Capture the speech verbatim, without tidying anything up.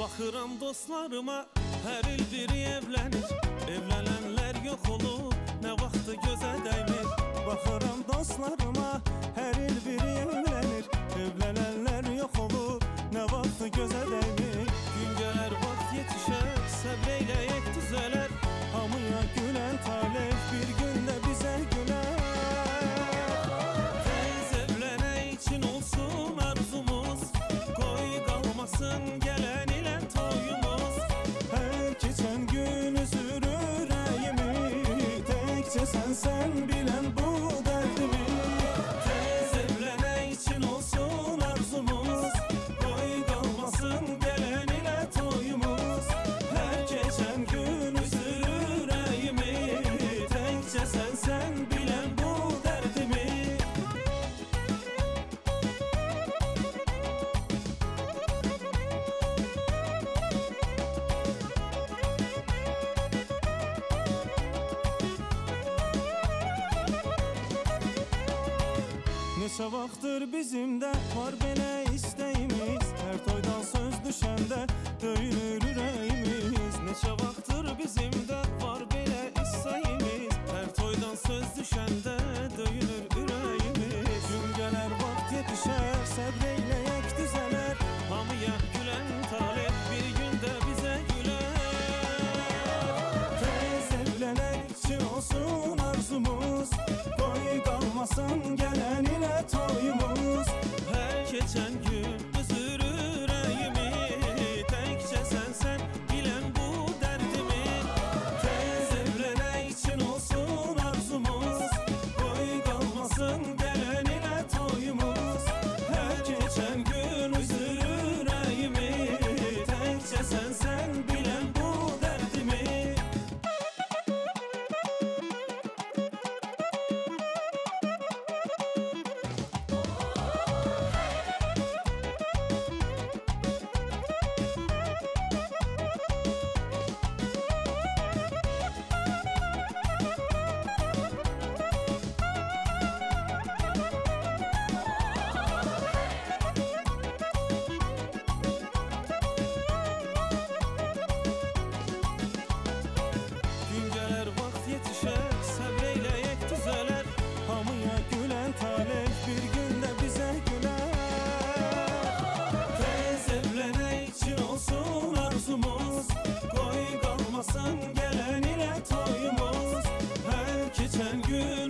Baxıram dostlarıma, hər il biri evlənir. Evlənənlər yox olub, nə vaxtı gözə dəymir. Baxıram dostlarıma, hər il biri evlənir. Evlənənlər yox olub, nə vaxtı gözə dəymir. Gün gələr, vaxt yetişər, səbr eyləyək düzələr. Hamıya gülən talih bir gündə bizə gülər. Tez evlənək üçün olsun arzumuz, qoy qalmasın gələn ilə toyumuz. Hər keçən gün üzür ürəyimi, təkcə sən sən bilən bu dərdimi. Tez evlənək üçün olsun arzumuz, qoy qalmasın gələn ilə toyumuz. Hər keçən gün üzür ürəyimi, təkcə sən sən bilən bu dərdimi. Neçə vaxtdır bizim də var belə istəyimiz, hər toydan söz düşəndə döyünür ürəyimiz. Neçə vaxtdır bizim də var belə istəyimiz, hər toydan söz düşəndə döyünür ürəyimiz. Gün gələr, vaxt yetişər, səbr eyləyək düzələr. Hamıya gülən talih bir gündə bizə gülər. Tez evlənək üçün olsun arzumuz, qoy qalmasın gələn ilə toyumuz. Hər keçən gün üzür ürəyimi, təkcə sənsən bilən bu dərdimi. Tez evlənək üçün olsun arzumuz, qoy qalmasın gələn ilə toyumuz. Hər keçən gün üzür ürəyimi, təkcə sənsən bilən bu dərdimi. Gün gələr, vaxt yetişər, səbr eyləyək düzələr. Hamıya gülən talih bir gündə bizə gülər. Tez evlənək üçün olsun arzumuz, qoy qalmasın gələn ilə toyumuz. Hər keçən gün